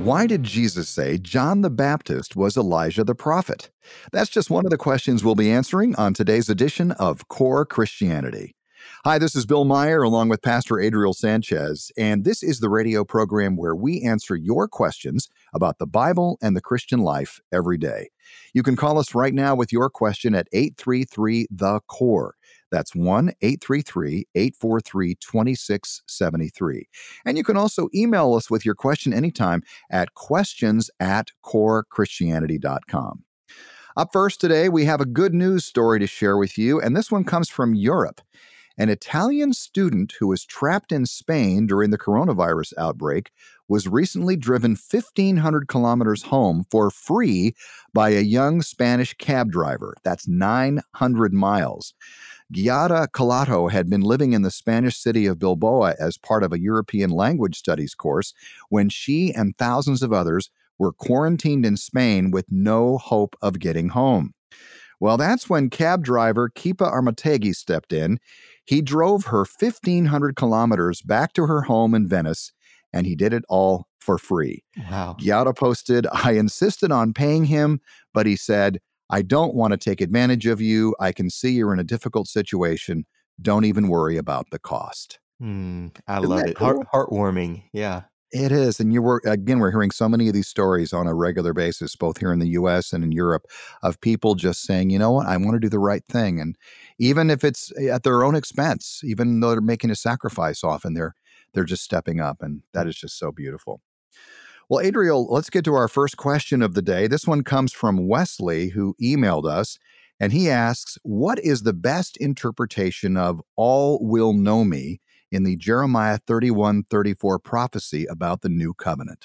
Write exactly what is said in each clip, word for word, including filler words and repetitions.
Why did Jesus say John the Baptist was Elijah the prophet? That's just one of the questions we'll be answering on today's edition of Core Christianity. Hi, this is Bill Meyer along with Pastor Adriel Sanchez, and this is the radio program where we answer your questions about the Bible and the Christian life every day. You can call us right now with your question at eight three three, the C O R E. That's one eight three three, eight four three, two six seven three. And you can also email us with your question anytime at questions at core christianity dot com. Up first today, we have a good news story to share with you, and this one comes from Europe. An Italian student who was trapped in Spain during the coronavirus outbreak was recently driven fifteen hundred kilometers home for free by a young Spanish cab driver. That's nine hundred miles. Giada Calato had been living in the Spanish city of Bilbao as part of a European language studies course when she and thousands of others were quarantined in Spain with no hope of getting home. Well, that's when cab driver Kepa Armategui stepped in. He drove her fifteen hundred kilometers back to her home in Venice, and he did it all for free. Wow. Giada posted, "I insisted on paying him, but he said, I don't want to take advantage of you. I can see you're in a difficult situation. Don't even worry about the cost." Mm, I Isn't love that it. cool? Heart, heartwarming. Yeah. It is. And you were, again, we're hearing so many of these stories on a regular basis, both here in the U S and in Europe, of people just saying, you know what, I want to do the right thing. And even if it's at their own expense, even though they're making a sacrifice often, they're, they're just stepping up. And that is just so beautiful. Well, Adriel, let's get to our first question of the day. This one comes from Wesley, who emailed us, and he asks, what is the best interpretation of all will know me in the Jeremiah thirty-one thirty-four prophecy about the new covenant?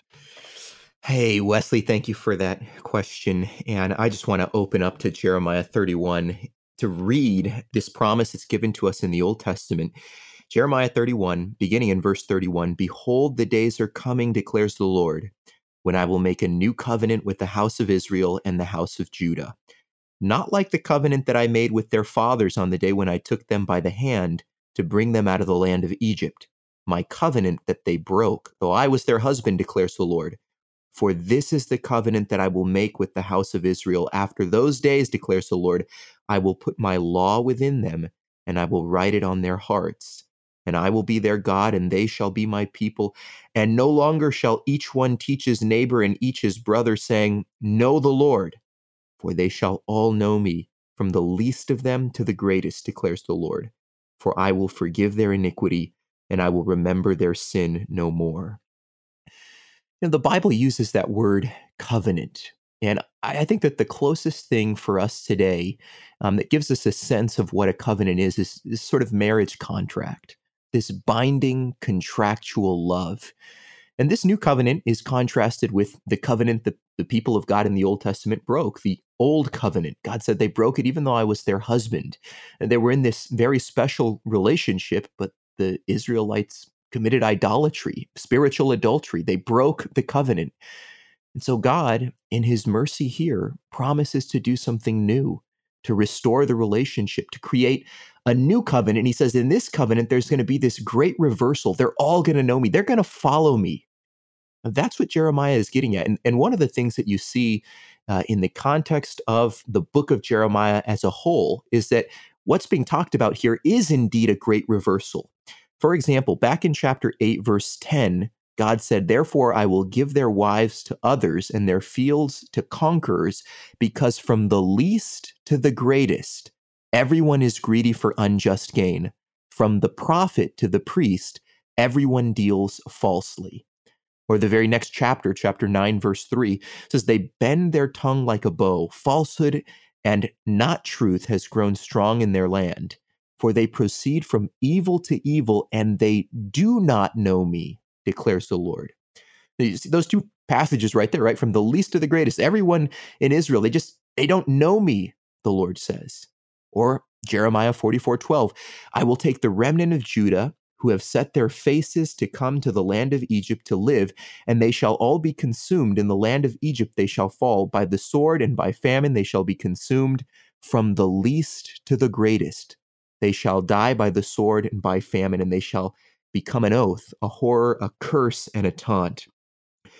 Hey, Wesley, thank you for that question. And I just want to open up to Jeremiah thirty-one to read this promise that's given to us in the Old Testament. Jeremiah thirty-one, beginning in verse thirty-one, "Behold, the days are coming, declares the Lord, when I will make a new covenant with the house of Israel and the house of Judah. Not like the covenant that I made with their fathers on the day when I took them by the hand to bring them out of the land of Egypt, my covenant that they broke, though I was their husband, declares the Lord. For this is the covenant that I will make with the house of Israel. After those days, declares the Lord, I will put my law within them, and I will write it on their hearts. And I will be their God, and they shall be my people. And no longer shall each one teach his neighbor and each his brother, saying, Know the Lord, for they shall all know me, from the least of them to the greatest, declares the Lord. For I will forgive their iniquity, and I will remember their sin no more." You know, the Bible uses that word covenant. And I I think that the closest thing for us today um, that gives us a sense of what a covenant is, is this sort of marriage contract, this binding contractual love. And this new covenant is contrasted with the covenant that the people of God in the Old Testament broke, the old covenant. God said they broke it even though I was their husband. And they were in this very special relationship, but the Israelites committed idolatry, spiritual adultery. They broke the covenant. And so God, in his mercy here, promises to do something new, to restore the relationship, to create a new covenant. And he says, in this covenant, there's going to be this great reversal. They're all going to know me. They're going to follow me. And that's what Jeremiah is getting at. And, and one of the things that you see uh, in the context of the book of Jeremiah as a whole is that what's being talked about here is indeed a great reversal. For example, back in chapter eight, verse ten, God said, "Therefore I will give their wives to others and their fields to conquerors, because from the least to the greatest, everyone is greedy for unjust gain. From the prophet to the priest, everyone deals falsely." Or the very next chapter, chapter nine, verse three, says, "They bend their tongue like a bow. Falsehood and not truth has grown strong in their land. For they proceed from evil to evil, and they do not know me, declares the Lord." You see those two passages right there, right? From the least to the greatest. Everyone in Israel, they just, they don't know me, the Lord says. Or Jeremiah forty-four twelve, "I will take the remnant of Judah who have set their faces to come to the land of Egypt to live, and they shall all be consumed. In the land of Egypt they shall fall. By the sword and by famine they shall be consumed, from the least to the greatest. They shall die by the sword and by famine, and they shall become an oath, a horror, a curse, and a taunt."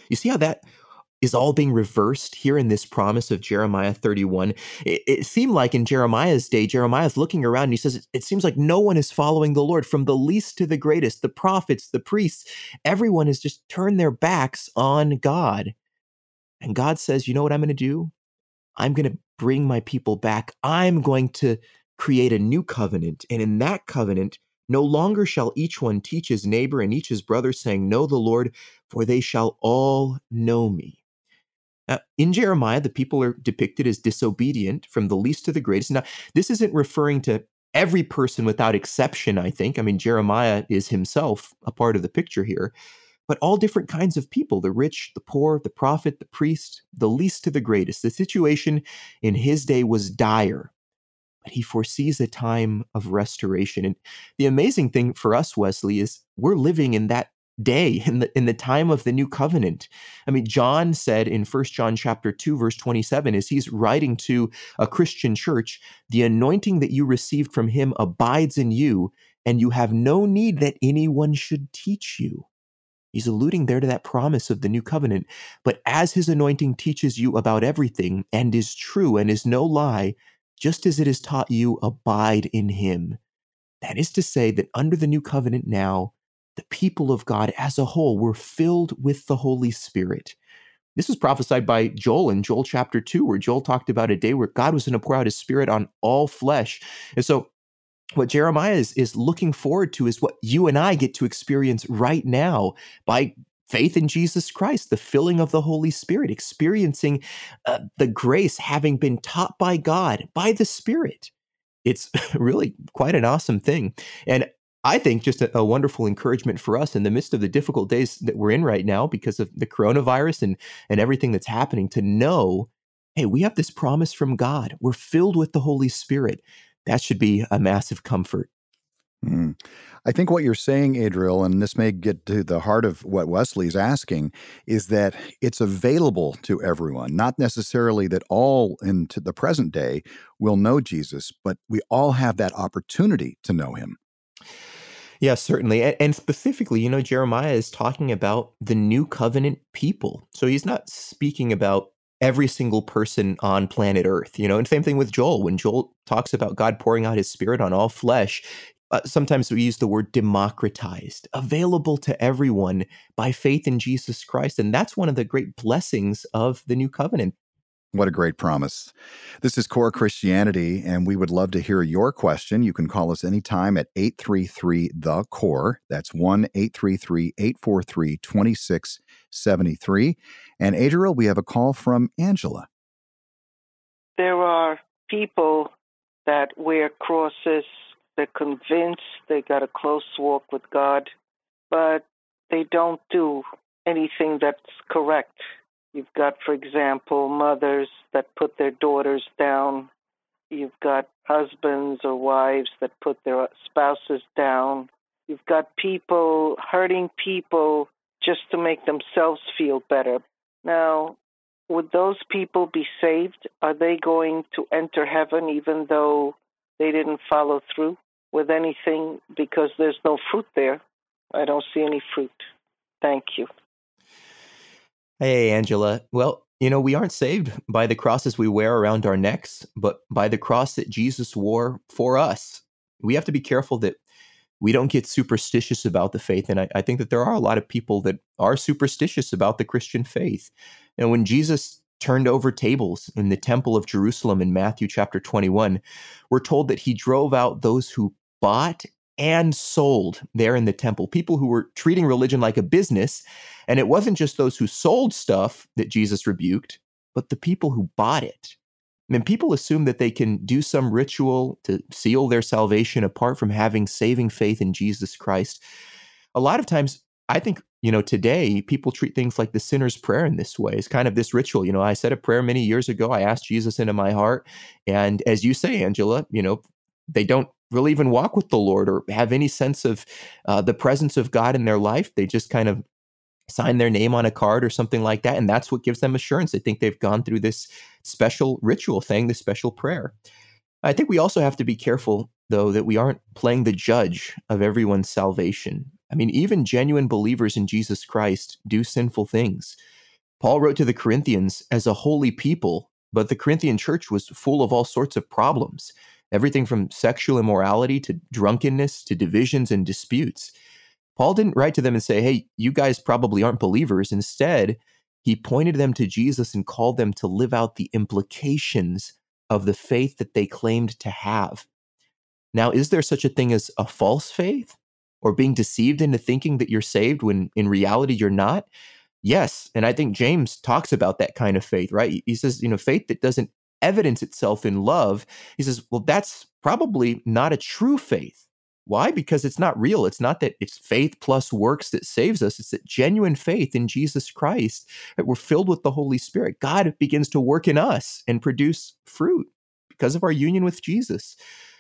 You see how that is all being reversed here in this promise of Jeremiah thirty-one. It, it seemed like in Jeremiah's day, Jeremiah's looking around and he says, it, it seems like no one is following the Lord, from the least to the greatest, the prophets, the priests. Everyone has just turned their backs on God. And God says, you know what I'm going to do? I'm going to bring my people back. I'm going to create a new covenant. And in that covenant, no longer shall each one teach his neighbor and each his brother, saying, know the Lord, for they shall all know me. Now, in Jeremiah, the people are depicted as disobedient from the least to the greatest. Now, this isn't referring to every person without exception, I think. I mean, Jeremiah is himself a part of the picture here, but all different kinds of people, the rich, the poor, the prophet, the priest, the least to the greatest. The situation in his day was dire, but he foresees a time of restoration. And the amazing thing for us, Wesley, is we're living in that day, in the in the time of the new covenant. I mean, John said in First John chapter two, verse twenty-seven, as he's writing to a Christian church, the anointing that you received from him abides in you, and you have no need that anyone should teach you. He's alluding there to that promise of the new covenant. But as his anointing teaches you about everything and is true and is no lie, just as it has taught you, abide in him. That is to say that under the new covenant now, the people of God as a whole were filled with the Holy Spirit. This was prophesied by Joel in Joel chapter two, where Joel talked about a day where God was going to pour out his Spirit on all flesh. And so what Jeremiah is, is looking forward to is what you and I get to experience right now by faith in Jesus Christ, the filling of the Holy Spirit, experiencing uh, the grace having been taught by God, by the Spirit. It's really quite an awesome thing. And I think just a, a wonderful encouragement for us in the midst of the difficult days that we're in right now because of the coronavirus and, and everything that's happening, to know, hey, we have this promise from God. We're filled with the Holy Spirit. That should be a massive comfort. Mm. I think what you're saying, Adriel, and this may get to the heart of what Wesley's asking, is that it's available to everyone, not necessarily that all into the present day will know Jesus, but we all have that opportunity to know him. Yeah, certainly. And, and specifically, you know, Jeremiah is talking about the new covenant people. So he's not speaking about every single person on planet Earth, you know, and same thing with Joel. When Joel talks about God pouring out his Spirit on all flesh, uh, sometimes we use the word democratized, available to everyone by faith in Jesus Christ. And that's one of the great blessings of the new covenant. What a great promise. This is Core Christianity, and we would love to hear your question. You can call us anytime at eight three three, the C O R E. That's one eight three three, eight four three, two six seven three. And Adriel, we have a call from Angela. There are people that wear crosses. They're convinced they got a close walk with God, but they don't do anything that's correct. You've got, for example, mothers that put their daughters down. You've got husbands or wives that put their spouses down. You've got people hurting people just to make themselves feel better. Now, would those people be saved? Are they going to enter heaven even though they didn't follow through with anything because there's no fruit there? I don't see any fruit. Thank you. Hey, Angela. Well, you know, we aren't saved by the crosses we wear around our necks, but by the cross that Jesus wore for us. We have to be careful that we don't get superstitious about the faith. And I, I think that there are a lot of people that are superstitious about the Christian faith. And when Jesus turned over tables in the temple of Jerusalem in Matthew chapter twenty-one, we're told that he drove out those who bought and sold there in the temple, people who were treating religion like a business. And it wasn't just those who sold stuff that Jesus rebuked, but the people who bought it. I mean, people assume that they can do some ritual to seal their salvation apart from having saving faith in Jesus Christ. A lot of times, I think, you know, today people treat things like the sinner's prayer in this way. It's kind of this ritual. You know, I said a prayer many years ago. I asked Jesus into my heart. And as you say, Angela, you know, they don't really even walk with the Lord or have any sense of uh, the presence of God in their life. They just kind of sign their name on a card or something like that. And that's what gives them assurance. They think they've gone through this special ritual thing, this special prayer. I think we also have to be careful, though, that we aren't playing the judge of everyone's salvation. I mean, even genuine believers in Jesus Christ do sinful things. Paul wrote to the Corinthians as a holy people, but the Corinthian church was full of all sorts of problems, everything from sexual immorality to drunkenness to divisions and disputes. Paul didn't write to them and say, hey, you guys probably aren't believers. Instead, he pointed them to Jesus and called them to live out the implications of the faith that they claimed to have. Now, is there such a thing as a false faith or being deceived into thinking that you're saved when in reality you're not? Yes. And I think James talks about that kind of faith, right? He says, you know, faith that doesn't evidence itself in love. He says, well, that's probably not a true faith. Why? Because it's not real. It's not that it's faith plus works that saves us. It's that genuine faith in Jesus Christ, that we're filled with the Holy Spirit. God begins to work in us and produce fruit because of our union with Jesus.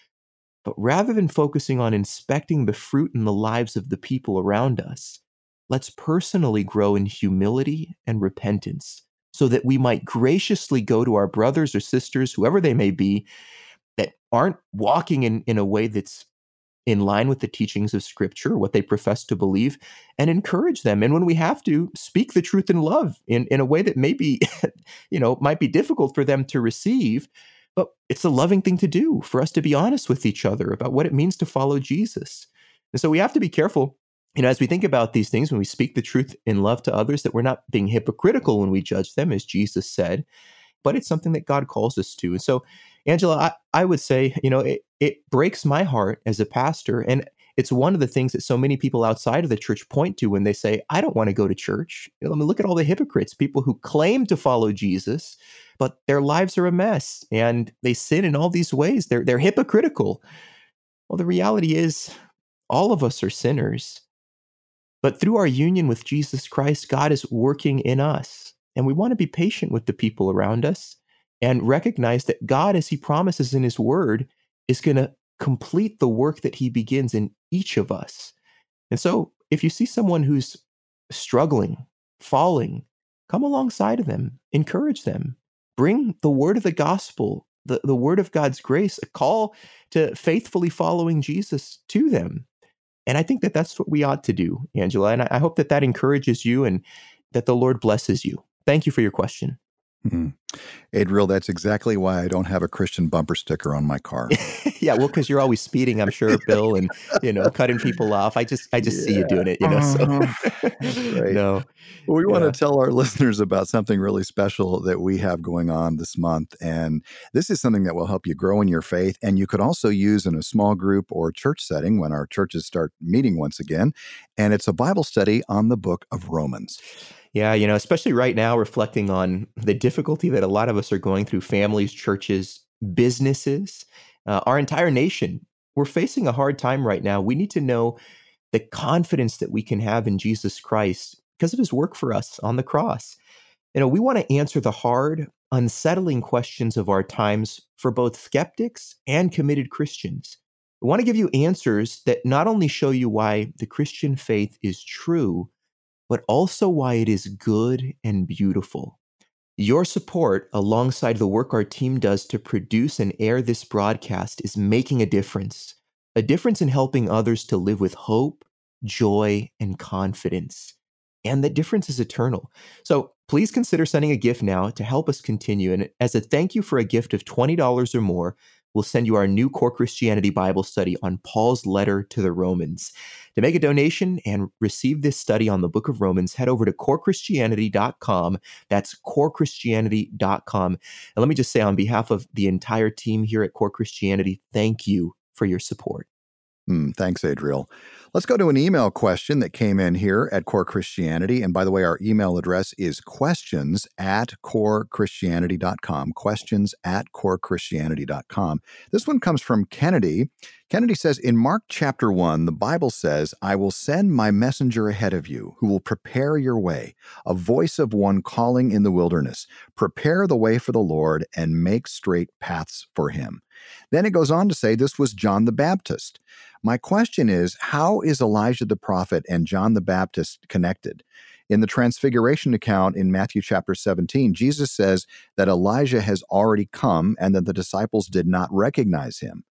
But rather than focusing on inspecting the fruit in the lives of the people around us, let's personally grow in humility and repentance so that we might graciously go to our brothers or sisters, whoever they may be, that aren't walking in, in a way that's in line with the teachings of Scripture, what they profess to believe, and encourage them. And when we have to, speak the truth in love in, in a way that maybe, you know, might be difficult for them to receive, but it's a loving thing to do for us to be honest with each other about what it means to follow Jesus. And so we have to be careful, you know, as we think about these things, when we speak the truth in love to others, that we're not being hypocritical when we judge them, as Jesus said, but it's something that God calls us to. And so, Angela, I, I would say, you know, it, it breaks my heart as a pastor. And it's one of the things that so many people outside of the church point to when they say, I don't want to go to church. You know, I mean, look at all the hypocrites, people who claim to follow Jesus, but their lives are a mess and they sin in all these ways. They're, they're hypocritical. Well, the reality is all of us are sinners, but through our union with Jesus Christ, God is working in us. And we want to be patient with the people around us and recognize that God, as he promises in his word, is going to complete the work that he begins in each of us. And so if you see someone who's struggling, falling, come alongside of them, encourage them, bring the word of the gospel, the, the word of God's grace, a call to faithfully following Jesus to them. And I think that that's what we ought to do, Angela. And I, I hope that that encourages you and that the Lord blesses you. Thank you for your question. Mm-hmm. Adriel, that's exactly why I don't have a Christian bumper sticker on my car. Yeah, well, because you're always speeding, I'm sure, Bill, and you know, cutting people off. I just, I just yeah. see you doing it, you know. So, uh-huh. That's right. No, well, we yeah. want to tell our listeners about something really special that we have going on this month, and this is something that will help you grow in your faith, and you could also use in a small group or church setting when our churches start meeting once again. And it's a Bible study on the book of Romans. Yeah, you know, especially right now, reflecting on the difficulty that a lot of us are going through, families, churches, businesses, uh, our entire nation. We're facing a hard time right now. We need to know the confidence that we can have in Jesus Christ because of his work for us on the cross. You know, we want to answer the hard, unsettling questions of our times for both skeptics and committed Christians. We want to give you answers that not only show you why the Christian faith is true, but also why it is good and beautiful. Your support, alongside the work our team does to produce and air this broadcast, is making a difference. A difference in helping others to live with hope, joy, and confidence. And that difference is eternal. So please consider sending a gift now to help us continue. And as a thank you for a gift of twenty dollars or more, we'll send you our new Core Christianity Bible study on Paul's letter to the Romans. To make a donation and receive this study on the book of Romans, head over to core christianity dot com. That's core christianity dot com. And let me just say, on behalf of the entire team here at Core Christianity, thank you for your support. Mm, thanks, Adriel. Let's go to an email question that came in here at Core Christianity. And by the way, our email address is questions at core christianity dot com. Questions at core christianity dot com. This one comes from Kennedy. Kennedy says, in Mark chapter one, the Bible says, I will send my messenger ahead of you, who will prepare your way, a voice of one calling in the wilderness, prepare the way for the Lord and make straight paths for him. Then it goes on to say this was John the Baptist. My question is, how is Elijah the prophet and John the Baptist connected? In the Transfiguration account in Matthew chapter seventeen, Jesus says that Elijah has already come and that the disciples did not recognize him.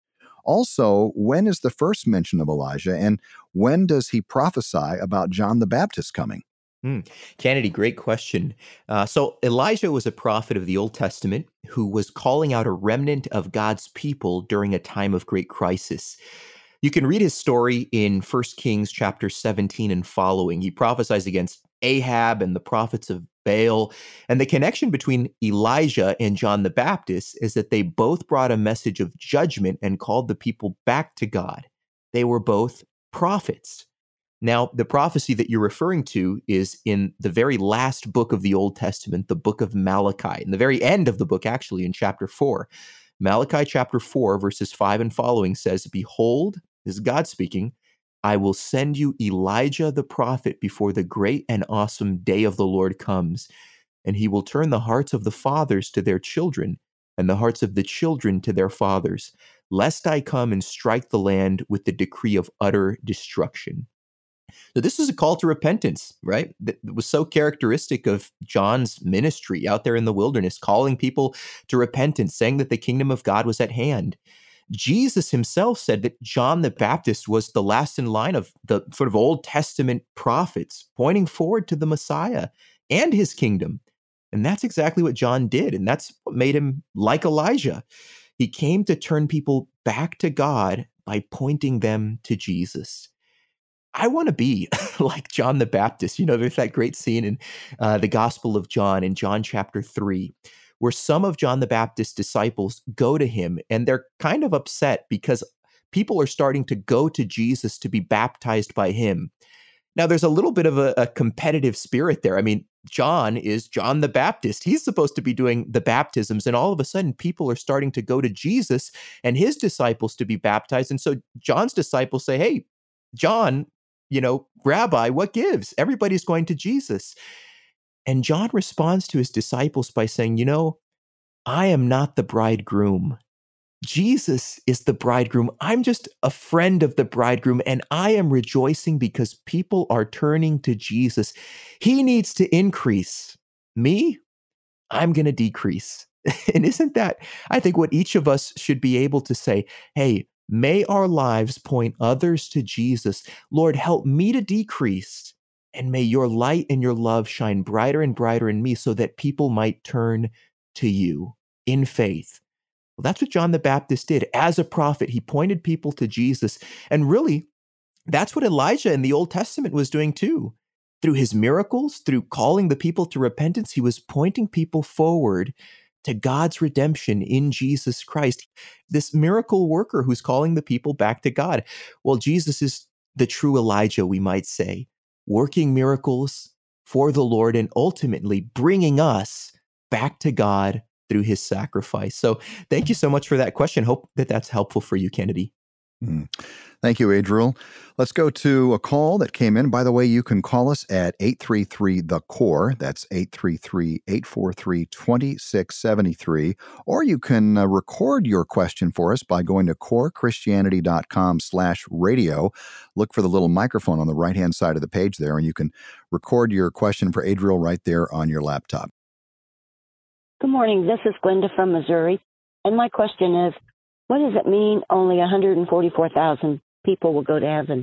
Also, when is the first mention of Elijah, and when does he prophesy about John the Baptist coming? Hmm. Kennedy, great question. Uh, so Elijah was a prophet of the Old Testament who was calling out a remnant of God's people during a time of great crisis. You can read his story in First Kings chapter seventeen and following. He prophesies against Ahab and the prophets of Baal. And the connection between Elijah and John the Baptist is that they both brought a message of judgment and called the people back to God. They were both prophets. Now, the prophecy that you're referring to is in the very last book of the Old Testament, the book of Malachi, in the very end of the book, actually, in chapter four. Malachi chapter four, verses five and following says, "Behold," this is God speaking, "I will send you Elijah the prophet before the great and awesome day of the Lord comes, and he will turn the hearts of the fathers to their children, and the hearts of the children to their fathers, lest I come and strike the land with the decree of utter destruction." So this is a call to repentance, right? That was so characteristic of John's ministry out there in the wilderness, calling people to repentance, saying that the kingdom of God was at hand. Jesus himself said that John the Baptist was the last in line of the sort of Old Testament prophets, pointing forward to the Messiah and his kingdom. And that's exactly what John did. And that's what made him like Elijah. He came to turn people back to God by pointing them to Jesus. I want to be like John the Baptist. You know, there's that great scene in uh, the Gospel of John, in John chapter three, where some of John the Baptist's disciples go to him and they're kind of upset because people are starting to go to Jesus to be baptized by him. Now, there's a little bit of a, a competitive spirit there. I mean, John is John the Baptist. He's supposed to be doing the baptisms, and all of a sudden people are starting to go to Jesus and his disciples to be baptized. And so John's disciples say, "Hey, John, you know, Rabbi, what gives? Everybody's going to Jesus." And John responds to his disciples by saying, "You know, I am not the bridegroom. Jesus is the bridegroom. I'm just a friend of the bridegroom, and I am rejoicing because people are turning to Jesus. He needs to increase. Me, I'm going to decrease." And isn't that, I think, what each of us should be able to say? Hey, may our lives point others to Jesus. Lord, help me to decrease, and may your light and your love shine brighter and brighter in me so that people might turn to you in faith. Well, that's what John the Baptist did. As a prophet, he pointed people to Jesus. And really, that's what Elijah in the Old Testament was doing too. Through his miracles, through calling the people to repentance, he was pointing people forward to God's redemption in Jesus Christ, this miracle worker who's calling the people back to God. Well, Jesus is the true Elijah, we might say, working miracles for the Lord and ultimately bringing us back to God through his sacrifice. So thank you so much for that question. Hope that that's helpful for you, Kennedy. Mm. Thank you, Adriel. Let's go to a call that came in. By the way, you can call us at eight three three, the core. That's eight three three, eight four three, two six seven three. Or you can uh, record your question for us by going to corechristianity.com slash radio. Look for the little microphone on the right-hand side of the page there, and you can record your question for Adriel right there on your laptop. Good morning. This is Glenda from Missouri. And my question is, what does it mean only one hundred forty-four thousand people will go to heaven?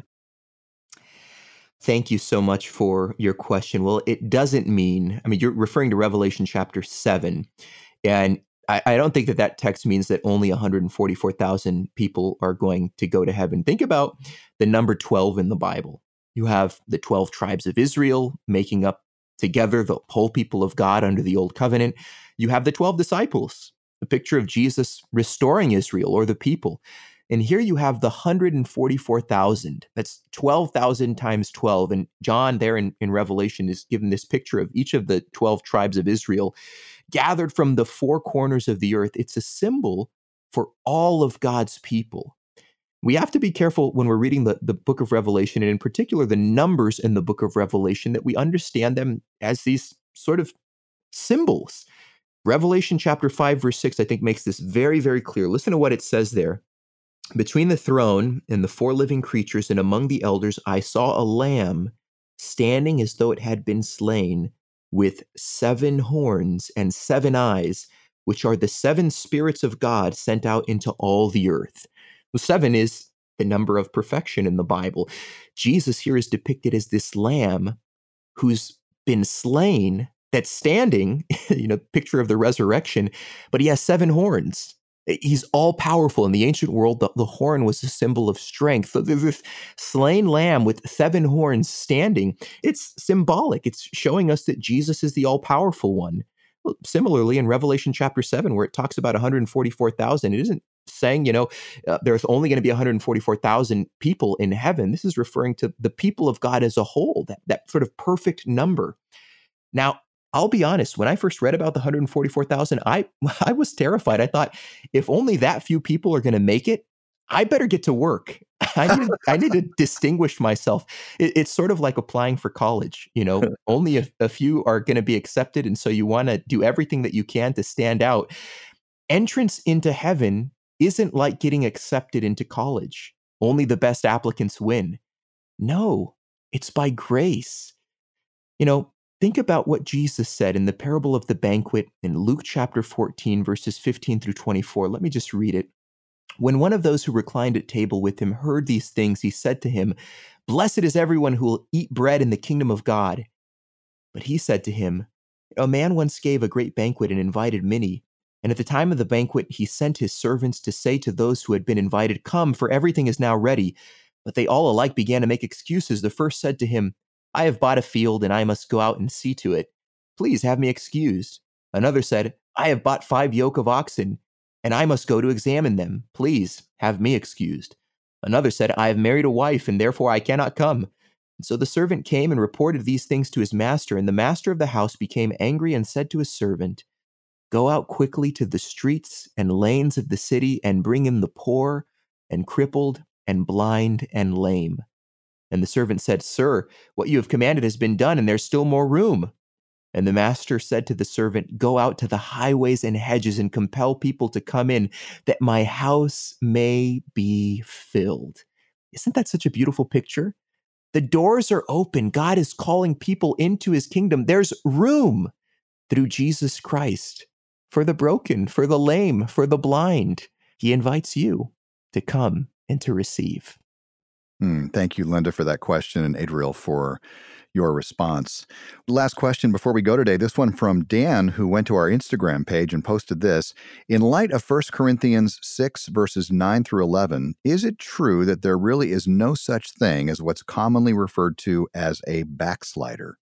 Thank you so much for your question. Well, it doesn't mean, I mean, you're referring to Revelation chapter seven, and I, I don't think that that text means that only one hundred forty-four thousand people are going to go to heaven. Think about the number twelve in the Bible. You have the twelve tribes of Israel making up together the whole people of God under the old covenant. You have the twelve disciples, a picture of Jesus restoring Israel or the people. And here you have the one hundred forty-four thousand. That's twelve thousand times twelve. And John there in, in Revelation is given this picture of each of the twelve tribes of Israel gathered from the four corners of the earth. It's a symbol for all of God's people. We have to be careful when we're reading the, the book of Revelation, and in particular the numbers in the book of Revelation, that we understand them as these sort of symbols. Revelation chapter five, verse six, I think makes this very, very clear. Listen to what it says there. "Between the throne and the four living creatures and among the elders, I saw a lamb standing as though it had been slain, with seven horns and seven eyes, which are the seven spirits of God sent out into all the earth." Seven is the number of perfection in the Bible. Jesus here is depicted as this lamb who's been slain, that's standing, you know, picture of the resurrection, but he has seven horns. He's all powerful. In the ancient world, the, the horn was a symbol of strength. So there's this slain lamb with seven horns standing. It's symbolic. It's showing us that Jesus is the all powerful one. Well, similarly, in Revelation chapter seven, where it talks about one hundred forty-four thousand, it isn't saying, you know, uh, there's only going to be one hundred forty-four thousand people in heaven. This is referring to the people of God as a whole, that, that sort of perfect number. Now, I'll be honest, when I first read about the one hundred forty-four thousand, I I was terrified. I thought, if only that few people are going to make it, I better get to work. I need, I need to distinguish myself. It, it's sort of like applying for college. You know, only a, a few are going to be accepted. And so you want to do everything that you can to stand out. Entrance into heaven isn't like getting accepted into college. Only the best applicants win. No, it's by grace. You know, think about what Jesus said in the parable of the banquet in Luke chapter fourteen, verses fifteen through twenty-four. Let me just read it. When one of those who reclined at table with him heard these things, he said to him, "Blessed is everyone who will eat bread in the kingdom of God." But he said to him, "A man once gave a great banquet and invited many. And at the time of the banquet, he sent his servants to say to those who had been invited, 'Come, for everything is now ready.' But they all alike began to make excuses. The first said to him, 'I have bought a field and I must go out and see to it. Please have me excused.' Another said, 'I have bought five yoke of oxen and I must go to examine them. Please have me excused.' Another said, 'I have married a wife and therefore I cannot come.' And so the servant came and reported these things to his master. And the master of the house became angry and said to his servant, 'Go out quickly to the streets and lanes of the city and bring in the poor and crippled and blind and lame.' And the servant said, 'Sir, what you have commanded has been done, and there's still more room.' And the master said to the servant, 'Go out to the highways and hedges and compel people to come in, that my house may be filled.'" Isn't that such a beautiful picture? The doors are open. God is calling people into his kingdom. There's room through Jesus Christ for the broken, for the lame, for the blind. He invites you to come and to receive. Hmm, thank you, Linda, for that question, and Adriel for your response. Last question before we go today, this one from Dan, who went to our Instagram page and posted this. In light of First Corinthians six, verses nine through eleven, is it true that there really is no such thing as what's commonly referred to as a backslider?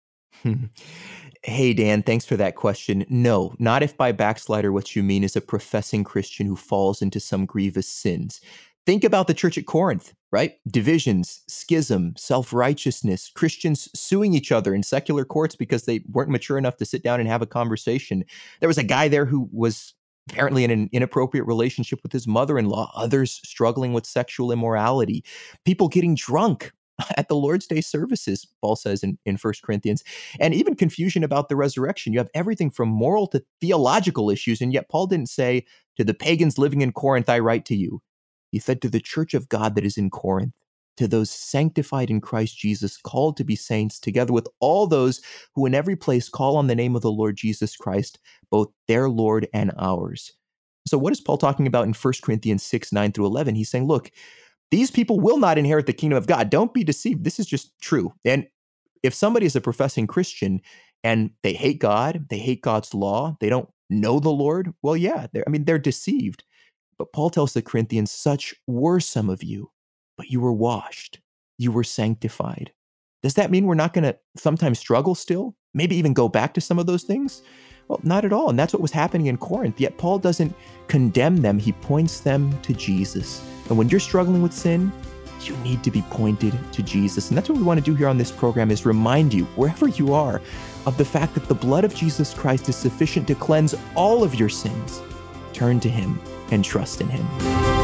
Hey, Dan, thanks for that question. No, not if by backslider what you mean is a professing Christian who falls into some grievous sins. Think about the church at Corinth, right? Divisions, schism, self-righteousness, Christians suing each other in secular courts because they weren't mature enough to sit down and have a conversation. There was a guy there who was apparently in an inappropriate relationship with his mother-in-law, others struggling with sexual immorality, people getting drunk at the Lord's Day services, Paul says in, in First Corinthians, and even confusion about the resurrection. You have everything from moral to theological issues, and yet Paul didn't say, "To the pagans living in Corinth, I write to you." He said, "To the church of God that is in Corinth, to those sanctified in Christ Jesus, called to be saints, together with all those who in every place call on the name of the Lord Jesus Christ, both their Lord and ours." So what is Paul talking about in First Corinthians six, nine through eleven? He's saying, look, these people will not inherit the kingdom of God. Don't be deceived. This is just true. And if somebody is a professing Christian and they hate God, they hate God's law, they don't know the Lord, well, yeah, I mean, they're deceived. But Paul tells the Corinthians, such were some of you, but you were washed, you were sanctified. Does that mean we're not going to sometimes struggle still? Maybe even go back to some of those things? Well, not at all. And that's what was happening in Corinth. Yet Paul doesn't condemn them. He points them to Jesus. And when you're struggling with sin, you need to be pointed to Jesus. And that's what we want to do here on this program, is remind you, wherever you are, of the fact that the blood of Jesus Christ is sufficient to cleanse all of your sins. Turn to him and trust in him.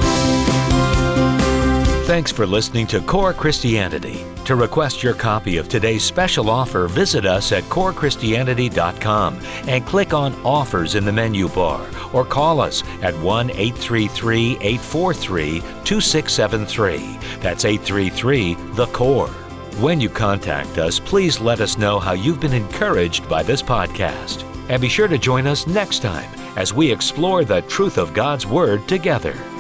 Thanks for listening to Core Christianity. To request your copy of today's special offer, visit us at core christianity dot com and click on Offers in the menu bar, or call us at one eight three three, eight four three, two six seven three. That's eight three three, the core. When you contact us, please let us know how you've been encouraged by this podcast. And be sure to join us next time as we explore the truth of God's Word together.